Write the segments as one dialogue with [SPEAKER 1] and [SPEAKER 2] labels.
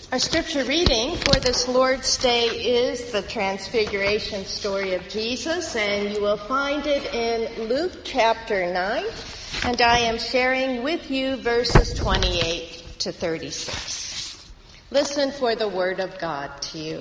[SPEAKER 1] Our scripture reading for this Lord's Day is the Transfiguration story of Jesus, and you will find it in Luke chapter 9, and I am sharing with you verses 28 to 36. Listen for the word of God to you.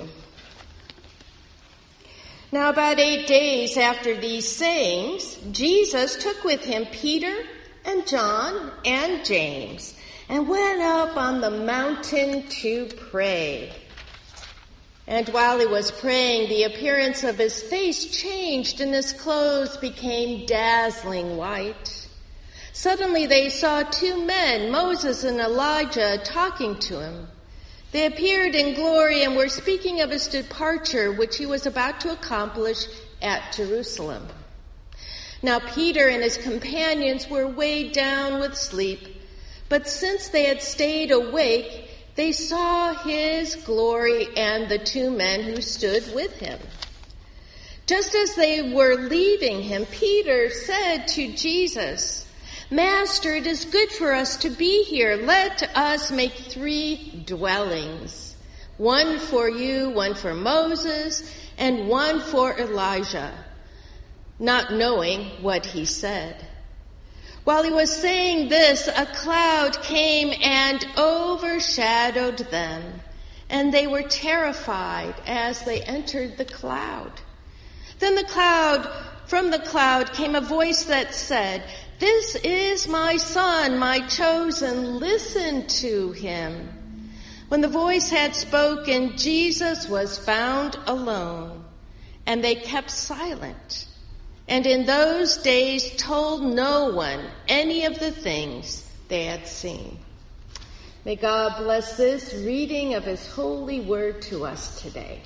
[SPEAKER 1] Now about 8 days after these sayings, Jesus took with him Peter and John and James, and went up on the mountain to pray. And while he was praying, the appearance of his face changed, and his clothes became dazzling white. Suddenly they saw two men, Moses and Elijah, talking to him. They appeared in glory and were speaking of his departure, which he was about to accomplish at Jerusalem. Now Peter and his companions were weighed down with sleep, but since they had stayed awake, they saw his glory and the two men who stood with him. Just as they were leaving him, Peter said to Jesus, "Master, it is good for us to be here. Let us make 3 dwellings, one for you, one for Moses, and one for Elijah," not knowing what he said. While he was saying this, a cloud came and overshadowed them, and they were terrified as they entered the cloud. Then from the cloud came a voice that said, "This is my son, my chosen. Listen to him." When the voice had spoken, Jesus was found alone, and they kept silent. And in those days told no one any of the things they had seen. May God bless this reading of his holy word to us today.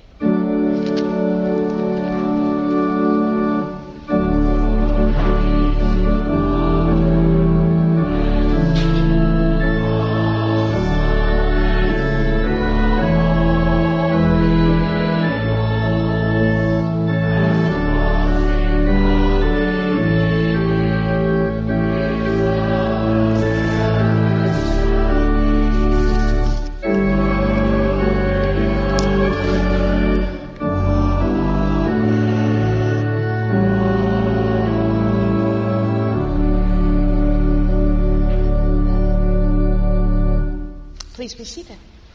[SPEAKER 1] Please be seated.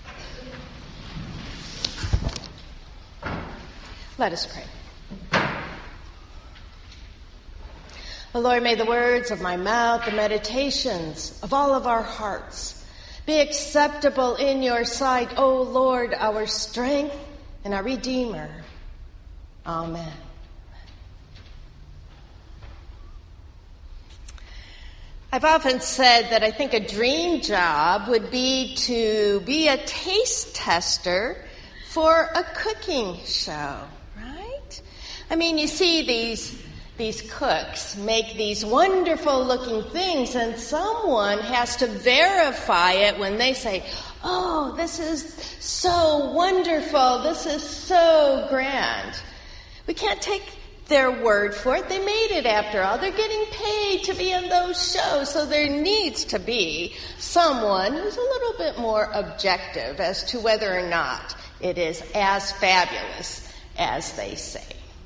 [SPEAKER 1] Let us pray. O Lord, may the words of my mouth, the meditations of all of our hearts be acceptable in your sight, O Lord, our strength and our Redeemer. Amen. I've often said that I think a dream job would be to be a taste tester for a cooking show, right? I mean, you see these cooks make these wonderful looking things, and someone has to verify it when they say, "Oh, this is so wonderful, this is so grand." We can't take their word for it. They made it after all. They're getting paid to be in those shows, so there needs to be someone who's a little bit more objective as to whether or not it is as fabulous as they say.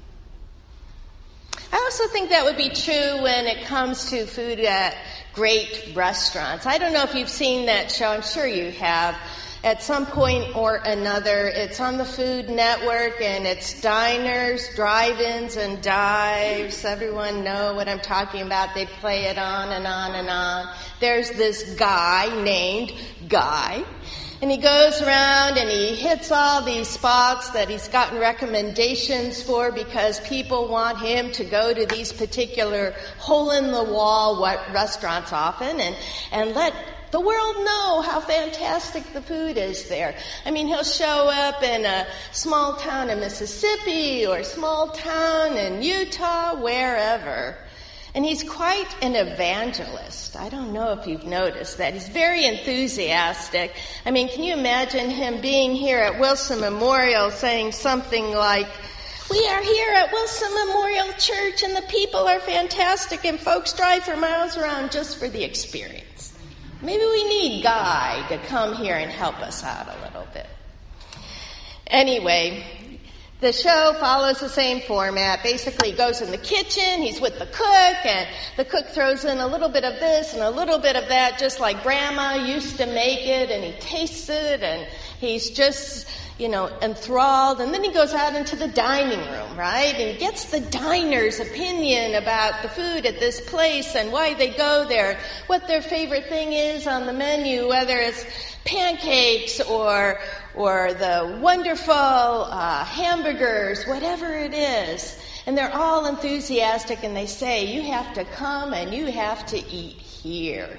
[SPEAKER 1] I also think that would be true when it comes to food at great restaurants. I don't know if you've seen that show. I'm sure you have. At some point or another, it's on the Food Network, and it's diners, drive-ins, and dives. Everyone know what I'm talking about. They play it on and on and on. There's this guy named Guy, and he goes around and he hits all these spots that he's gotten recommendations for because people want him to go to these particular hole-in-the-wall restaurants often and let the world know how fantastic the food is there. I mean, he'll show up in a small town in Mississippi or a small town in Utah, wherever. And he's quite an evangelist. I don't know if you've noticed that. He's very enthusiastic. I mean, can you imagine him being here at Wilson Memorial saying something like, "We are here at Wilson Memorial Church, and the people are fantastic, and folks drive for miles around just for the experience." Maybe we need Guy to come here and help us out a little bit. Anyway, the show follows the same format. Basically, he goes in the kitchen, he's with the cook, and the cook throws in a little bit of this and a little bit of that, just like Grandma used to make it, and he tastes it, and he's just, enthralled. And then he goes out into the dining room, right? And he gets the diner's opinion about the food at this place and why they go there, what their favorite thing is on the menu, whether it's pancakes or the wonderful hamburgers, whatever it is. And they're all enthusiastic, and they say, you have to come and you have to eat here.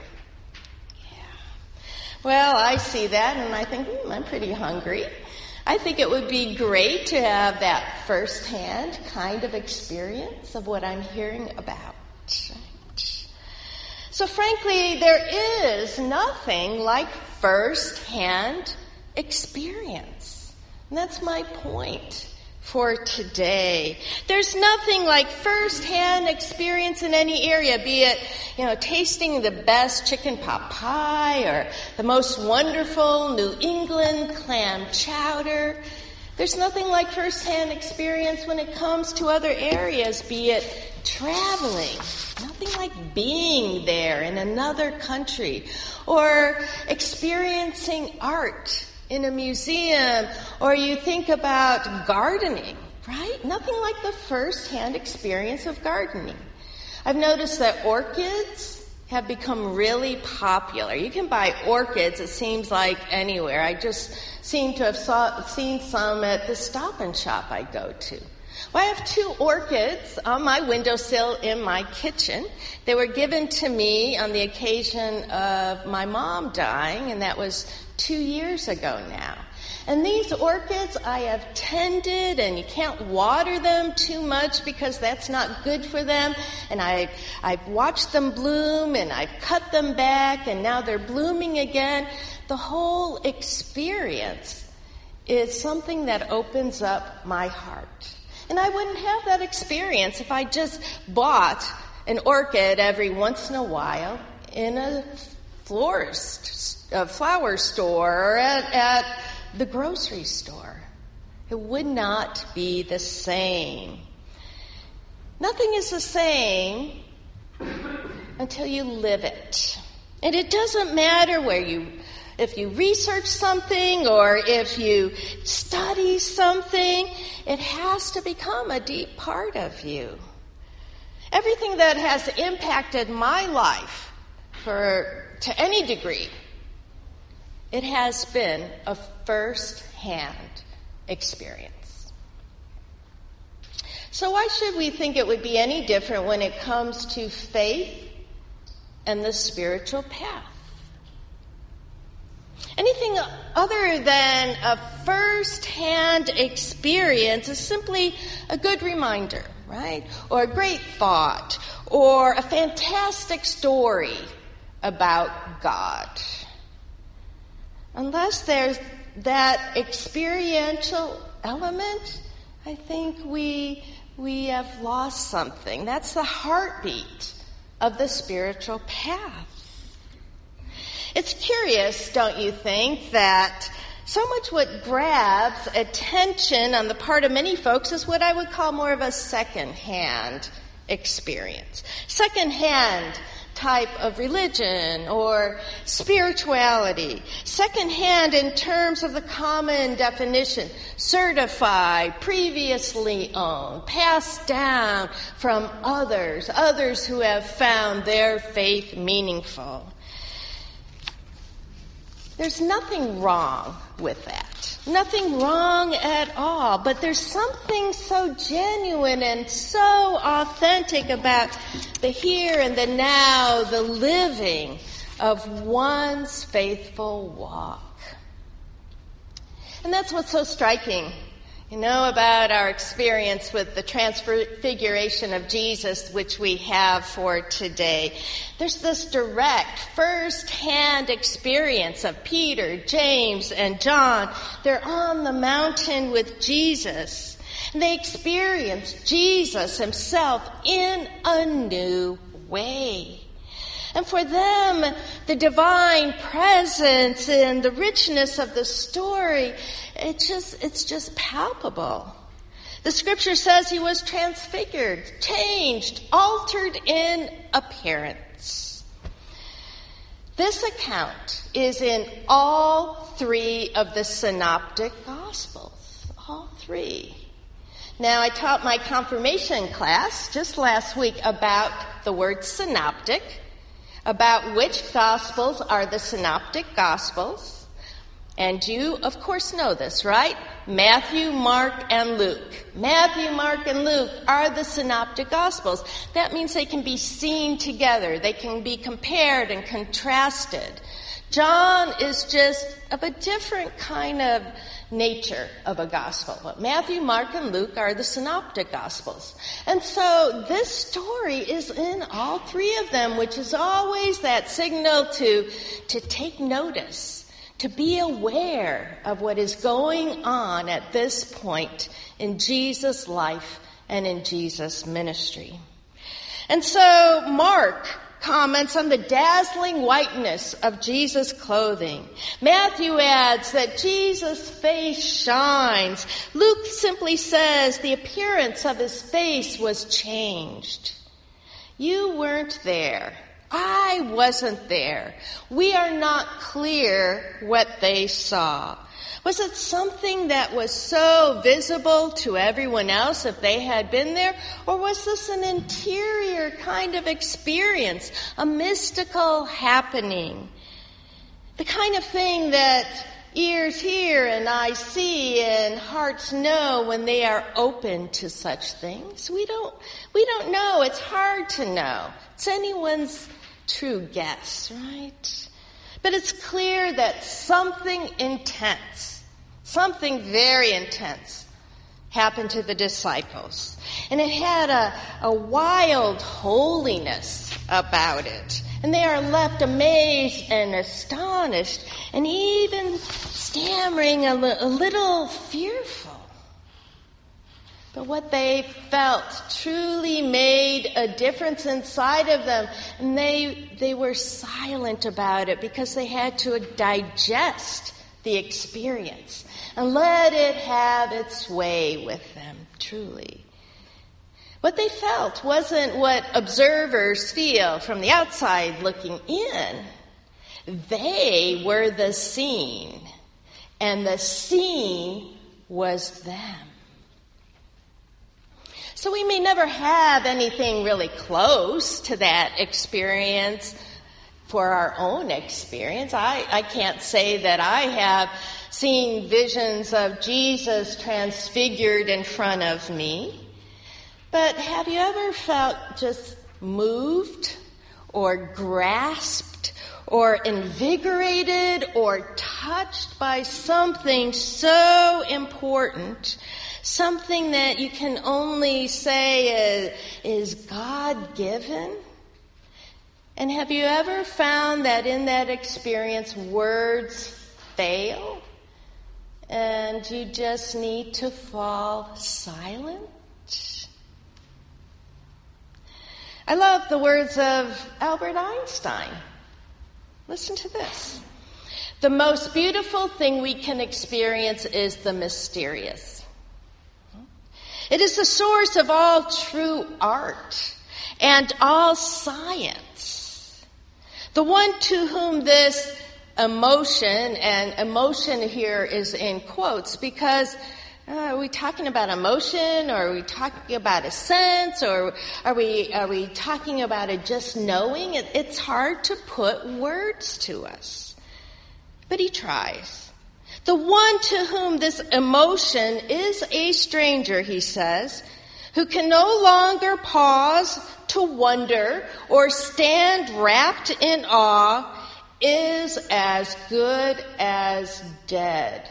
[SPEAKER 1] Well, I see that and I think, I'm pretty hungry. I think it would be great to have that firsthand kind of experience of what I'm hearing about. So frankly, there is nothing like firsthand experience. And that's my point for today. There's nothing like firsthand experience in any area, be it, tasting the best chicken pot pie or the most wonderful New England clam chowder. There's nothing like firsthand experience when it comes to other areas, be it traveling. Nothing like being there in another country or experiencing art in a museum, or you think about gardening, right? Nothing like the first-hand experience of gardening. I've noticed that orchids have become really popular. You can buy orchids, it seems like, anywhere. I just seem to have seen some at the Stop and Shop I go to. Well, I have 2 orchids on my windowsill in my kitchen. They were given to me on the occasion of my mom dying, and that was 2 years ago now. And these orchids I have tended, and you can't water them too much because that's not good for them. And I've watched them bloom, and I've cut them back, and now they're blooming again. The whole experience is something that opens up my heart. And I wouldn't have that experience if I just bought an orchid every once in a while in a flower store or at the grocery store. It would not be the same. Nothing is the same until you live it. And it doesn't matter if you research something or if you study something, it has to become a deep part of you. Everything that has impacted my life to any degree, it has been a first-hand experience. So why should we think it would be any different when it comes to faith and the spiritual path? Anything other than a first-hand experience is simply a good reminder, right? Or a great thought, or a fantastic story about God. Unless there's that experiential element, I think we have lost something. That's the heartbeat of the spiritual path. It's curious, don't you think, that so much what grabs attention on the part of many folks is what I would call more of a second-hand experience. Second-hand type of religion or spirituality. Second-hand in terms of the common definition. Certified, previously owned, passed down from others who have found their faith meaningful. There's nothing wrong with that. Nothing wrong at all. But there's something so genuine and so authentic about the here and the now, the living of one's faithful walk. And that's what's so striking, about our experience with the transfiguration of Jesus, which we have for today. There's this direct, first-hand experience of Peter, James, and John. They're on the mountain with Jesus. And they experience Jesus himself in a new way. And for them, the divine presence and the richness of the story, it's just palpable. The scripture says he was transfigured, changed, altered in appearance. This account is in all three of the synoptic gospels. All three. Now, I taught my confirmation class just last week about the word synoptic, about which gospels are the synoptic gospels. And you, of course, know this, right? Matthew, Mark, and Luke. Matthew, Mark, and Luke are the synoptic gospels. That means they can be seen together. They can be compared and contrasted. John is just of a different kind of nature of a gospel. But Matthew, Mark, and Luke are the synoptic gospels. And so this story is in all three of them, which is always that signal to take notice, to be aware of what is going on at this point in Jesus' life and in Jesus' ministry. And so Mark comments on the dazzling whiteness of Jesus' clothing. Matthew adds that Jesus' face shines. Luke simply says the appearance of his face was changed. You weren't there. I wasn't there. We are not clear what they saw. Was it something that was so visible to everyone else if they had been there? Or was this an interior kind of experience, a mystical happening? The kind of thing that ears hear and eyes see and hearts know when they are open to such things. We don't know. It's hard to know. It's anyone's true guess, right? But it's clear that something intense, something very intense happened to the disciples. And it had a wild holiness about it. And they are left amazed and astonished and even stammering a little fearful. But what they felt truly made a difference inside of them. And they were silent about it because they had to digest the experience and let it have its way with them, truly. What they felt wasn't what observers feel from the outside looking in. They were the scene, and the scene was them. So we may never have anything really close to that experience for our own experience. I can't say that I have seen visions of Jesus transfigured in front of me. But have you ever felt just moved or grasped or invigorated or touched by something so important? Something that you can only say is God-given? And have you ever found that in that experience words fail and you just need to fall silent? I love the words of Albert Einstein. Listen to this. The most beautiful thing we can experience is the mysterious. It is the source of all true art and all science. The one to whom this emotion, and emotion here is in quotes because are we talking about emotion, or are we talking about a sense, or are we talking about a just knowing? It's hard to put words to us. But he tries. The one to whom this emotion is a stranger, he says, who can no longer pause to wonder or stand wrapped in awe, is as good as dead.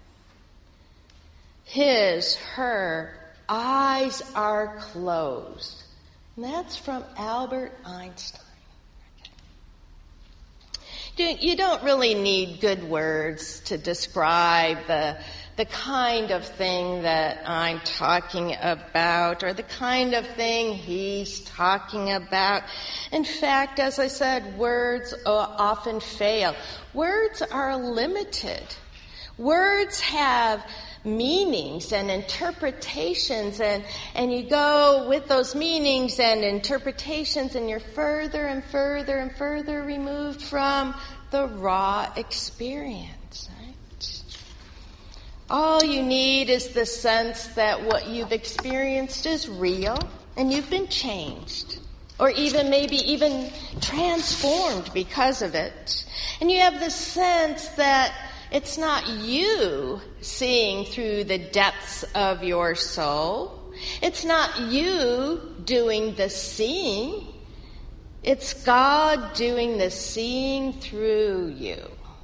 [SPEAKER 1] Her eyes are closed. And that's from Albert Einstein. You don't really need good words to describe the kind of thing that I'm talking about or the kind of thing he's talking about. In fact, as I said, words often fail. Words are limited. Words have meanings and interpretations, and you go with those meanings and interpretations, and you're further and further and further removed from the raw experience, right? All you need is the sense that what you've experienced is real and you've been changed, or maybe even transformed because of it. And you have the sense that it's not you seeing through the depths of your soul. It's not you doing the seeing. It's God doing the seeing through you.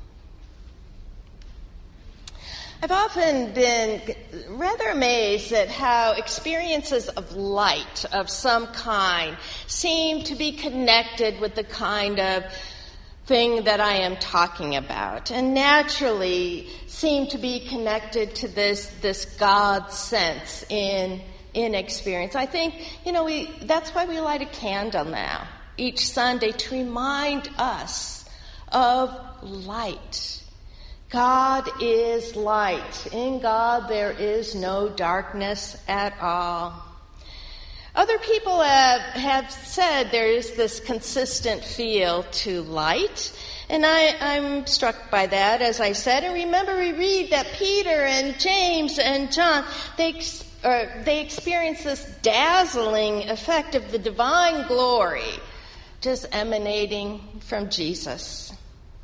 [SPEAKER 1] I've often been rather amazed at how experiences of light of some kind seem to be connected with the kind of thing that I am talking about, and naturally seem to be connected to this God sense in experience. I think, that's why we light a candle now each Sunday, to remind us of light. God is light. In God there is no darkness at all. Other people have said there is this consistent feel to light, and I'm struck by that, as I said. And remember, we read that Peter and James and John, they experience this dazzling effect of the divine glory just emanating from Jesus.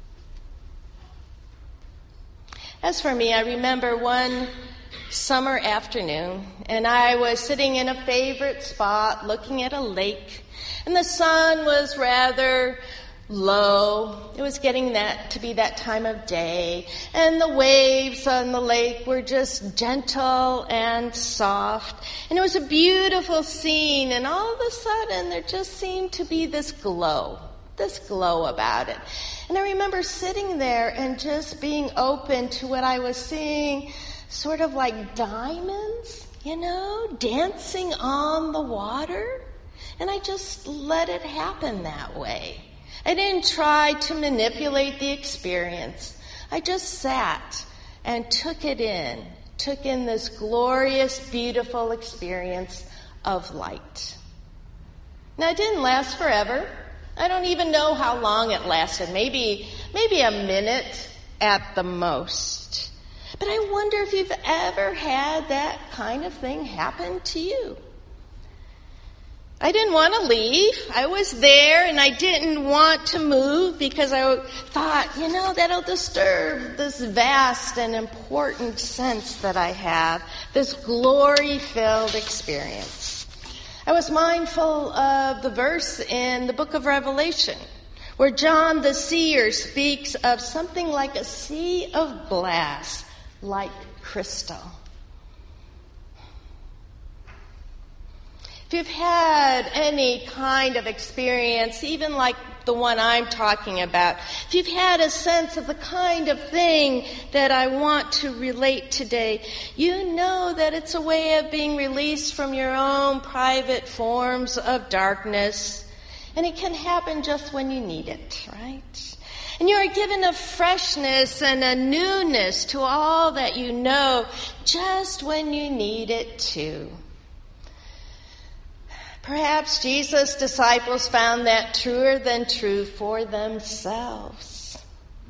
[SPEAKER 1] As for me, I remember one summer afternoon, and I was sitting in a favorite spot looking at a lake, and the sun was rather low. It was getting to be that time of day, and the waves on the lake were just gentle and soft, and it was a beautiful scene, and all of a sudden there just seemed to be this glow about it. And I remember sitting there and just being open to what I was seeing, sort of like diamonds, dancing on the water. And I just let it happen that way. I didn't try to manipulate the experience. I just sat and took in this glorious, beautiful experience of light. Now, it didn't last forever. I don't even know how long it lasted, maybe a minute at the most. But I wonder if you've ever had that kind of thing happen to you. I didn't want to leave. I was there, and I didn't want to move because I thought, that'll disturb this vast and important sense that I have, this glory-filled experience. I was mindful of the verse in the book of Revelation where John the seer speaks of something like a sea of glass, like crystal. If you've had any kind of experience, even like the one I'm talking about, if you've had a sense of the kind of thing that I want to relate today, you know that it's a way of being released from your own private forms of darkness, and it can happen just when you need it, right? And you are given a freshness and a newness to all that you know just when you need it too. Perhaps Jesus' disciples found that truer than true for themselves.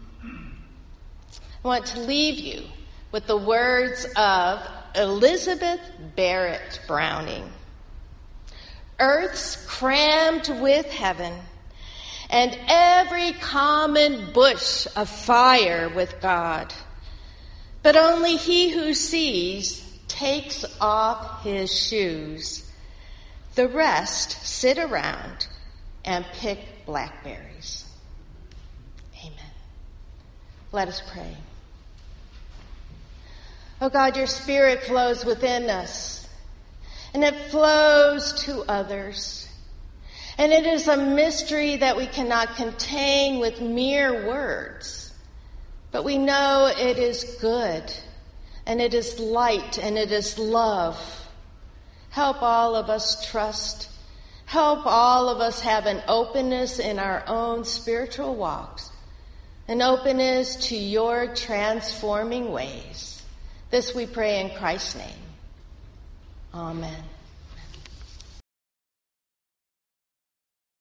[SPEAKER 1] I want to leave you with the words of Elizabeth Barrett Browning. Earth's crammed with heaven, and every common bush afire with God. But only he who sees takes off his shoes. The rest sit around and pick blackberries. Amen. Let us pray. Oh God, your Spirit flows within us, and it flows to others. And it is a mystery that we cannot contain with mere words. But we know it is good, and it is light, and it is love. Help all of us trust. Help all of us have an openness in our own spiritual walks, an openness to your transforming ways. This we pray in Christ's name. Amen.